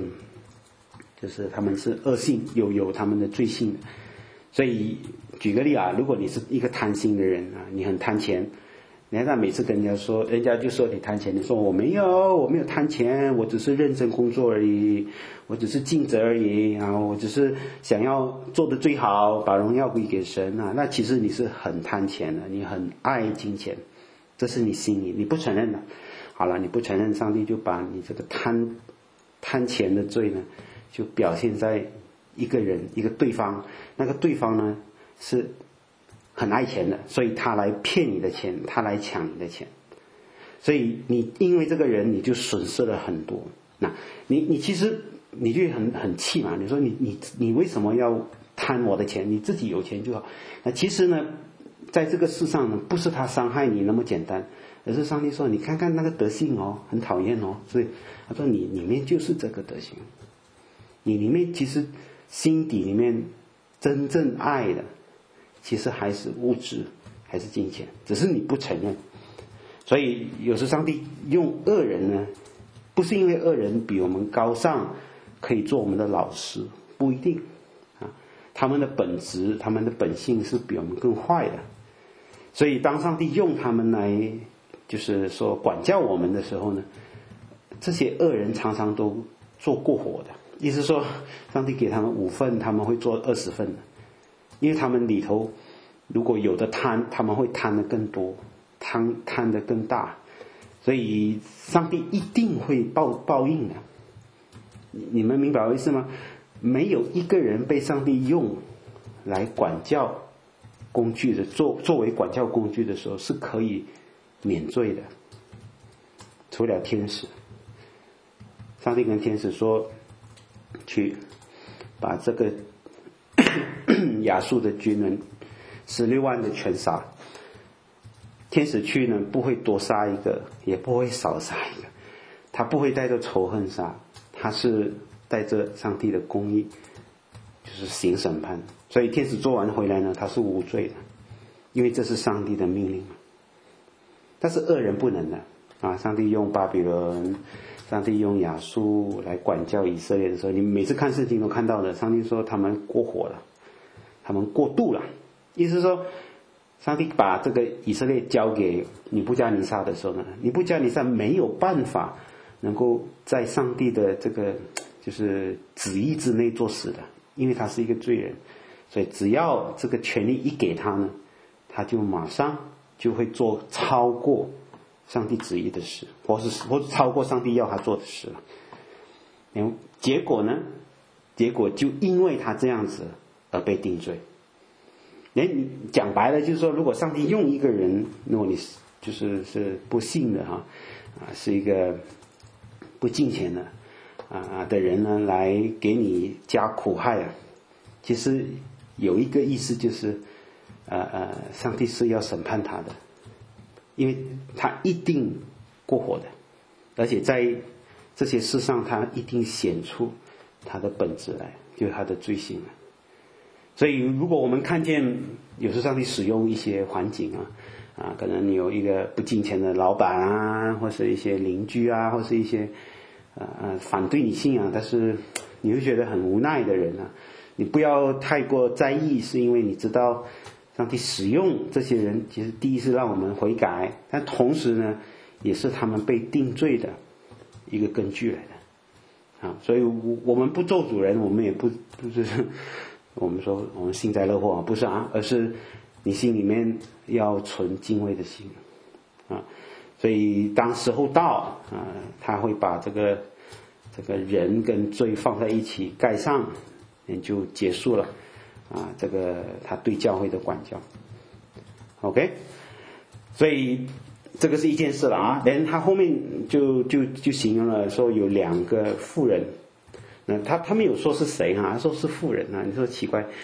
恶性，有他们的罪性的。所以举个例啊，如果你是一个贪心的人啊，你很贪钱，你看每次跟人家说，人家就说你贪钱，你说我没有贪钱，我只是认真工作而已，我只是尽责而已啊，我只是想要做得最好，把荣耀归给神啊。那其实你是很贪钱的，你很爱金钱，这是你心里你不承认的。好了，你不承认，上帝就把你这个贪钱的罪呢，就表现在一个人一个对方，那个对方呢是很爱钱的，所以他来骗你的钱，他来抢你的钱，所以你因为这个人你就损失了很多。那你其实你就很气嘛，你说你为什么要贪我的钱？你自己有钱就好。那其实呢，在这个世上呢，不是他伤害你那么简单，而是上帝说你看看那个德性哦，很讨厌哦，所以他说你里面就是这个德行，你里面其实心底里面真正爱的其实还是物质，还是金钱，只是你不承认。所以有时上帝用恶人呢，不是因为恶人比我们高尚可以做我们的老师，不一定啊，他们的本质他们的本性是比我们更坏的。所以当上帝用他们来就是说管教我们的时候呢，这些恶人常常都做过火的，意思说上帝给他们5份，他们会做20份的，因为他们里头如果有的贪，他们会贪得更多，贪得更大，所以上帝一定会报应的。你们明白我意思吗？没有一个人被上帝用来管教工具的，作为管教工具的时候是可以免罪的，除了天使。上帝跟天使说，去把这个亚述的军人16万的全杀。天使去呢，不会多杀一个，也不会少杀一个，他不会带着仇恨杀，他是带着上帝的公义，就是行审判。所以天使做完回来呢，他是无罪的，因为这是上帝的命令。但是恶人不能的啊，上帝用巴比伦，上帝用亚述来管教以色列的时候，你每次看圣经都看到的，上帝说他们过火了，他们过度了，意思是说上帝把这个以色列交给尼布加尼撒的时候呢，尼布加尼撒没有办法能够在上帝的这个就是旨意之内做事的，因为他是一个罪人，所以只要这个权利一给他呢，他就马上就会做超过上帝旨意的事，或是超过上帝要他做的事了。然后结果呢？结果就因为他这样子而被定罪。你讲白了就是说，如果上帝用一个人，如果你是不信的是一个不敬虔的的人呢，来给你加苦害啊，其实有一个意思就是上帝是要审判他的，因为他一定过火的，而且在这些事上他一定显出他的本质来，就是他的罪行。所以如果我们看见有时上帝使用一些环境可能你有一个不敬虔的老板或是一些邻居或是一些反对你信仰但是你会觉得很无奈的人你不要太过在意，是因为你知道上帝使用这些人，其实第一是让我们悔改，但同时呢也是他们被定罪的一个根据来的所以我们不咒诅人，我们也不是我们说我们幸灾乐祸不是而是你心里面要存敬畏的心所以当时候到他会把这个人跟罪放在一起盖上，就结束了这个他对教会的管教。 OK， 所以这个是一件事了连他后面就形容了说有2个妇人，那他没有说是谁他说是妇人你说奇怪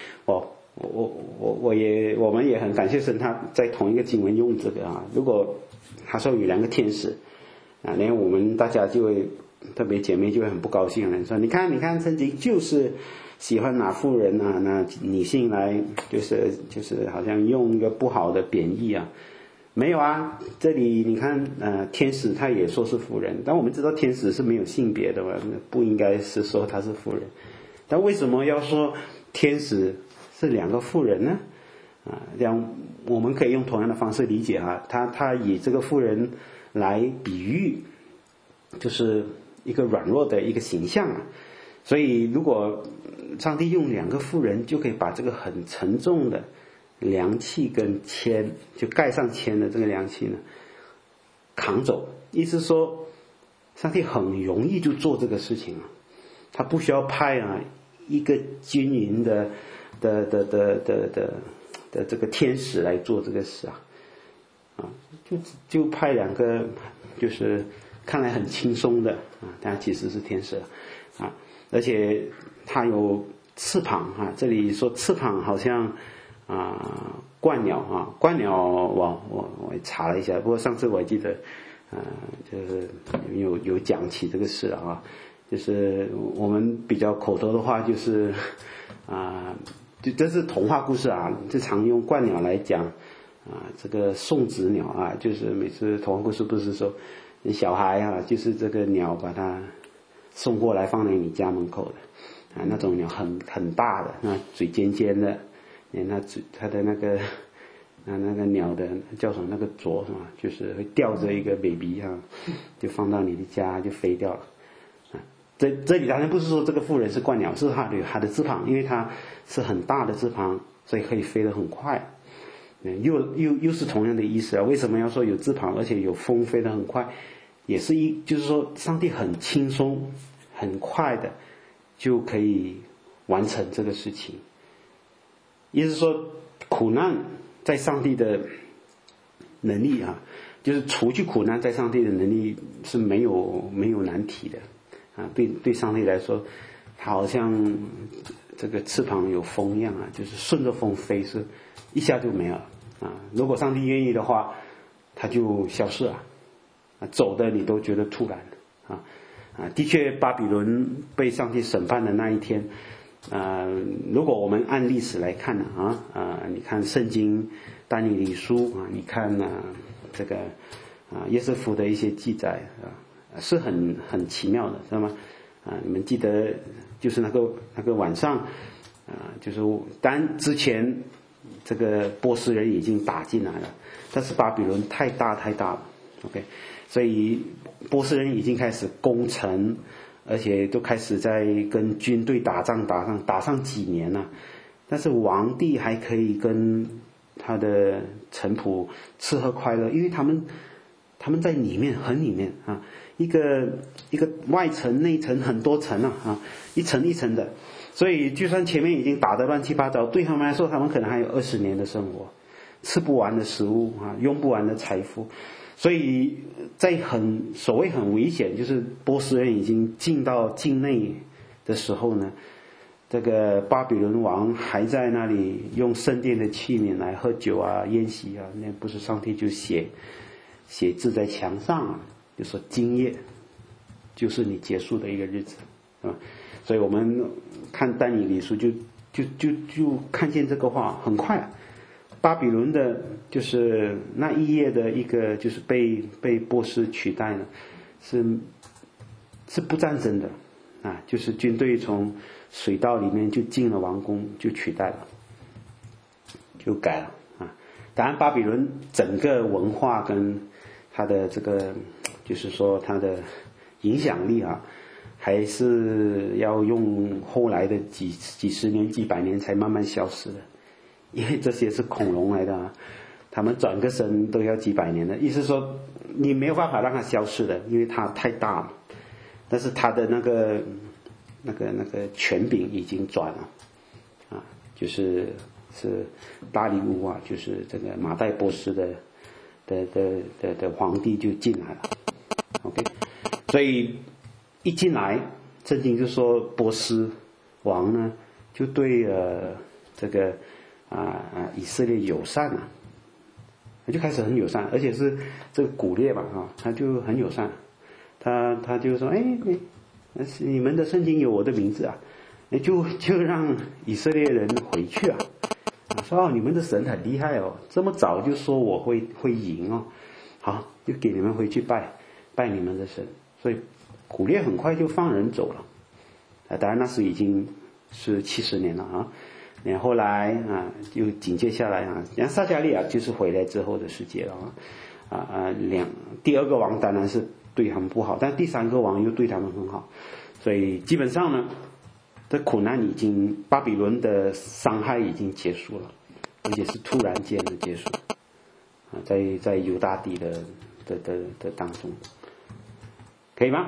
我们也很感谢神，他在同一个经文用这个如果他说有2个天使连我们大家就会特别姐妹就会很不高兴了，说你看圣经就是喜欢拿妇人那女性来就是好像用一个不好的贬义没有这里你看天使他也说是妇人，但我们知道天使是没有性别的嘛，不应该是说他是妇人，但为什么要说天使是2个妇人呢这样我们可以用同样的方式理解他以这个妇人来比喻就是一个软弱的一个形象所以如果上帝用2个妇人就可以把这个很沉重的凉气跟铅，就盖上铅的这个凉气呢扛走，意思说上帝很容易就做这个事情他不需要派一个均匀的这个天使来做这个事就派2个就是看来很轻松的但其实是天使而且它有翅膀这里说翅膀好像鹳鸟鹳鸟我查了一下，不过上次我还记得就是有讲起这个事就是我们比较口头的话就是就这是童话故事就常用鹳鸟来讲这个送子鸟就是每次童话故事不是说小孩就是这个鸟把它送过来放在你家门口的那种鸟很大的，那嘴尖尖的，它的那个鸟的叫什么那个啄是吗？就是会吊着一个 baby 就放到你的家就飞掉了这里当然不是说这个妇人是鹳鸟，是它的翅膀，因为它是很大的翅膀，所以可以飞得很快又是同样的意思为什么要说有翅膀而且有风飞得很快，也是就是说上帝很轻松很快的就可以完成这个事情，意思说苦难在上帝的能力就是除去苦难在上帝的能力是没有难题的对上帝来说他好像这个翅膀有风一样就是顺着风飞，是一下就没有了如果上帝愿意的话他就消失了走的你都觉得突然的确巴比伦被上帝审判的那一天如果我们按历史来看你看圣经但以理书你看这个约瑟夫的一些记载是很奇妙的，知道吗？你们记得就是那个晚上就是当之前这个波斯人已经打进来了，但是巴比伦太大了 ，OK， 所以波斯人已经开始攻城，而且都开始在跟军队打上几年了，但是皇帝还可以跟他的臣仆吃喝快乐，因为他们在里面很里面一个外层内层很多层一层一层的，所以就算前面已经打得乱七八糟，对他们来说，他们可能还有20年的生活，吃不完的食物用不完的财富，所以在所谓很危险，就是波斯人已经进到境内的时候呢，这个巴比伦王还在那里用圣殿的器皿来喝酒宴席那不是上帝就写字在墙上就说今夜就是你结束的一个日子所以我们看但以理书就看见这个话，很快巴比伦的就是那一夜的一个就是被波斯取代了，是不战争的就是军队从水道里面就进了王宫就取代了，就改了当然巴比伦整个文化跟它的这个就是说它的影响力还是要用后来的几十年几百年才慢慢消失的，因为这些是恐龙来的他们转个身都要几百年的，意思说你没有办法让它消失的，因为它太大了，但是它的那个权柄已经转了就是大利乌就是这个马代波斯的皇帝就进来了 OK， 所以一进来圣经就说波斯王呢就对这个以色列友善他就开始很友善，而且是这个古列吧他就很友善，他就说你们的圣经有我的名字就让以色列人回去说你们的神很厉害这么早就说我会赢好，就给你们回去拜你们的神，所以古列很快就放人走了当然那时已经是70年了然后后来就紧接下来像撒迦利亚就是回来之后的世界了第二个王当然是对他们不好，但第3个王又对他们很好，所以基本上呢这苦难巴比伦的伤害已经结束了，而且是突然间的结束在犹大地的当中，可以吗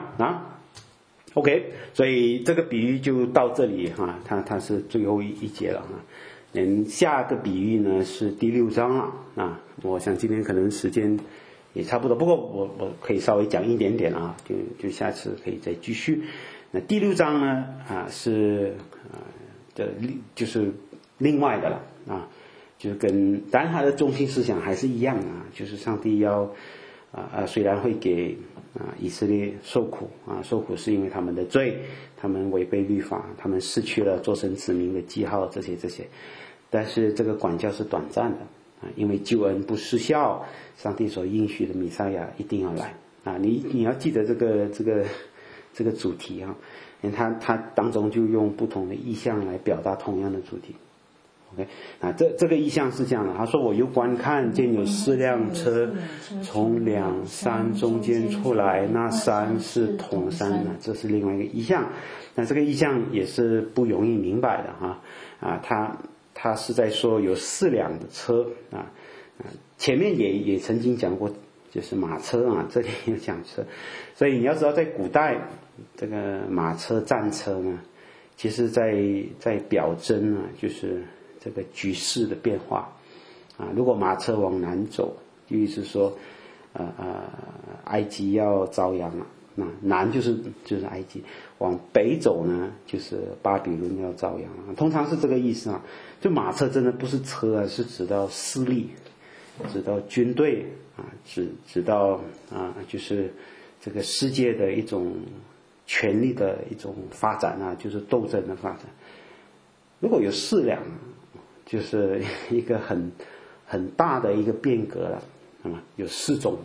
OK， 所以这个比喻就到这里它是最后一节了下个比喻呢是第6章了我想今天可能时间也差不多，不过我可以稍微讲一点点就下次可以再继续。那第6章呢是就是另外的了就是当然它的中心思想还是一样就是上帝要虽然会给以色列受苦受苦是因为他们的罪，他们违背律法，他们失去了做神子民的记号这些，但是这个管教是短暂的因为救恩不失效，上帝所应许的弥赛亚一定要来你要记得这个主题因为他当中就用不同的意象来表达同样的主题。OK， 这个意象是这样的，他说我又观看见有4辆车从2山中间出来，那山是同山这是另外一个意象。那这个意象也是不容易明白的他是在说有4辆的车前面也曾经讲过就是马车这里有讲车，所以你要知道在古代这个马车战车呢其实在表征就是这个局势的变化如果马车往南走，就意思说埃及要遭殃了南就是埃及，往北走呢就是巴比伦要遭殃通常是这个意思就马车真的不是车是指到势力，指到军队指到就是这个世界的一种权力的一种发展就是斗争的发展。如果有4辆就是一个很大的一个变革了有4种的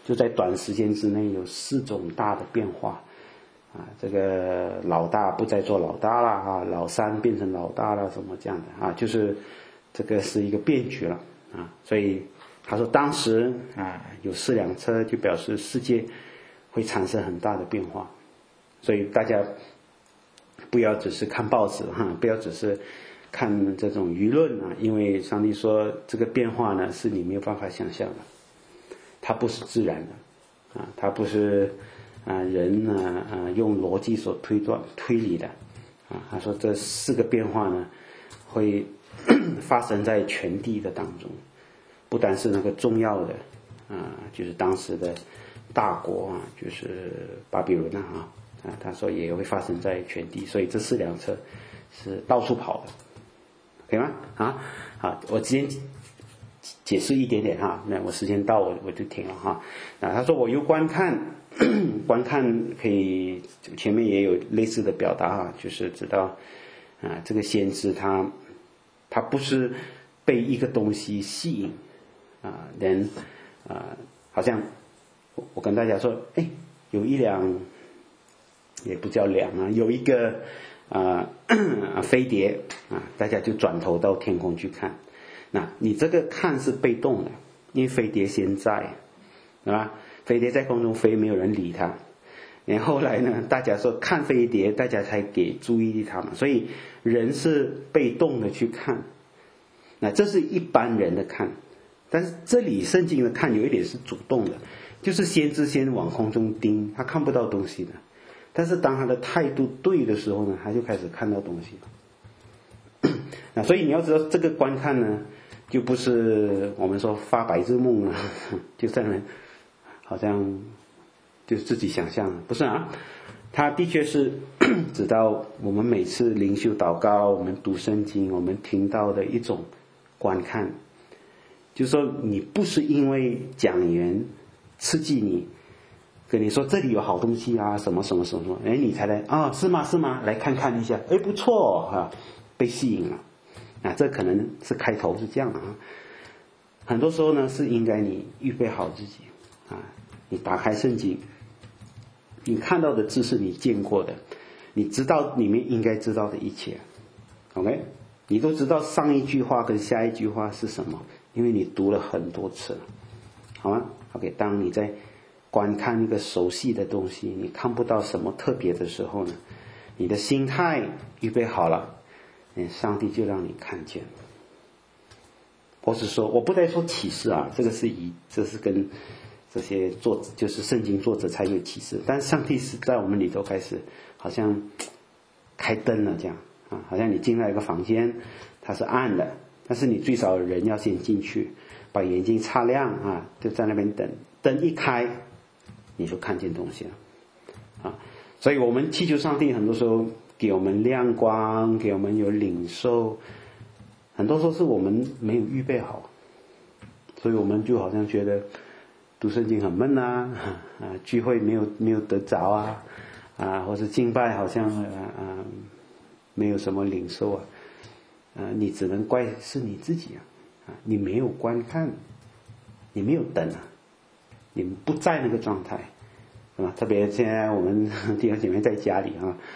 就在短时间之内有4种大的变化啊，这个老大不再做老大了啊，老三变成老大了，什么这样的啊，就是这个是一个变局了啊。所以他说当时啊有4辆车，就表示世界会产生很大的变化。所以大家不要只是看报纸哈，不要只是看这种舆论啊，因为上帝说这个变化呢是你没有办法想象的，它不是自然的啊，它不是人呢用逻辑所推理的啊。他说这4个变化呢会发生在全地的当中，不单是那个重要的就是当时的大国啊，就是巴比伦啊，他说也会发生在全地，所以这4辆车是到处跑的，可以吗？好，我今天解释一点点哈，那我时间到我就停了哈。他说我又观看可以前面也有类似的表达哈，就是知道这个先知他不是被一个东西吸引人好像我跟大家说，有一辆也不叫辆有一个飞碟大家就转头到天空去看。那你这个看是被动的，因为飞碟先在，对吧？飞碟在空中飞，没有人理它。然后后来呢，大家说看飞碟，大家才给注意力它嘛。所以人是被动的去看，那这是一般人的看。但是这里圣经的看有一点是主动的，就是先知先往空中盯，他看不到东西的。但是当他的态度对的时候呢，他就开始看到东西了。所以你要知道这个观看呢，就不是我们说发白日梦就在那好像就自己想象，不是啊，他的确是直到我们每次灵修祷告，我们读圣经，我们听到的一种观看，就是说你不是因为讲员刺激你，跟你说这里有好东西啊，什么什么什么，你才来是吗？来看看一下，不错被吸引了这可能是开头是这样的很多时候呢是应该你预备好自己你打开圣经，你看到的字是你见过的，你知道里面应该知道的一切 OK， 你都知道上一句话跟下一句话是什么，因为你读了很多次了，好吗 OK， 当你在观看一个熟悉的东西，你看不到什么特别的时候呢，你的心态预备好了，上帝就让你看见。或是说我不再说启示这是跟这些就是圣经作者才有启示，但上帝是在我们里头开始好像开灯了这样好像你进到一个房间，它是暗的，但是你最少人要先进去，把眼睛擦亮就在那边等，灯一开你就看见东西了所以我们祈求上帝很多时候给我们亮光，给我们有领受，很多时候是我们没有预备好，所以我们就好像觉得读圣经很闷聚会没有得着或是敬拜好像没有什么领受你只能怪是你自己你没有观看，你没有等你不在那个状态，是吧？特别现在我们弟兄姐妹在家里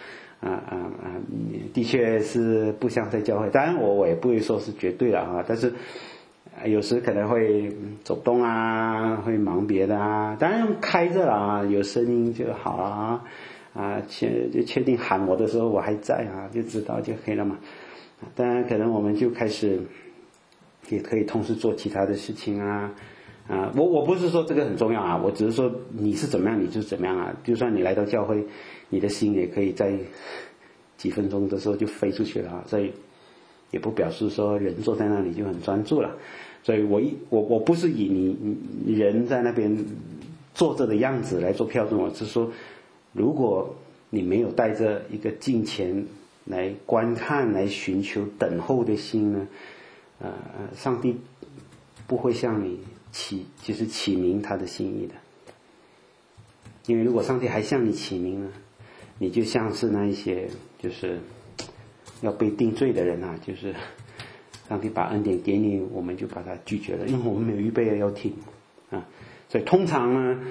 的确是不像在教会，当然我也不会说是绝对了但是有时可能会走动会忙别的当然开着了有声音就好了就确定喊我的时候我还在就知道就可以了嘛。当然可能我们就开始也可以同时做其他的事情我不是说这个很重要我只是说你是怎么样你就怎么样就算你来到教会，你的心也可以在几分钟的时候就飞出去了所以也不表示说人坐在那里就很专注了。所以我不是以你人在那边坐着的样子来做标准，我是说如果你没有带着一个敬虔来观看来寻求等候的心呢上帝不会向你起名他的心意的。因为如果上帝还向你起名呢，你就像是那一些就是要被定罪的人就是上帝把恩典给你，我们就把它拒绝了，因为我们没有预备要听所以通常呢，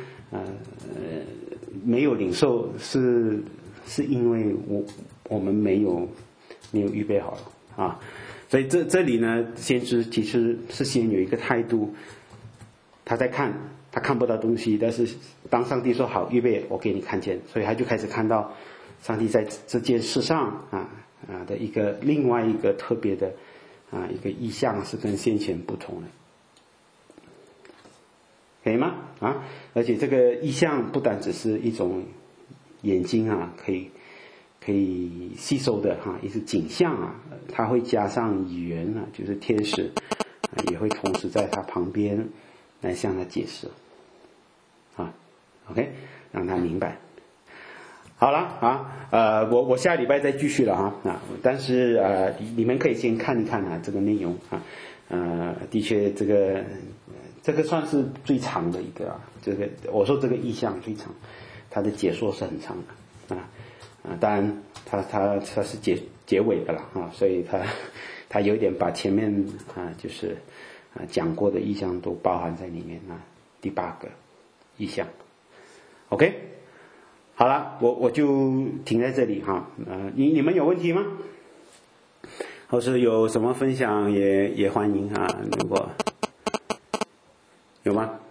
没有领受是因为我们没有预备好了啊。所以这里呢，先知其实是先有一个态度，他在看，他看不到东西，但是当上帝说好预备，我给你看见，所以他就开始看到上帝在这件事上的另外一个特别的一个意象是跟先前不同的，可以吗？而且这个意象不单只是一种眼睛可以吸收的一个景象它会加上语言就是天使也会同时在他旁边来向他解释OK， 让他明白。好了我下礼拜再继续了但是你们可以先看一看这个内容的确这个算是最长的一个这个我说这个意象最长，它的解说是很长的当然它是结尾的了所以它有点把前面就是讲过的意象都包含在里面第8个意象 OK。好了，我就停在这里你们有问题吗？或是有什么分享也欢迎如果有吗？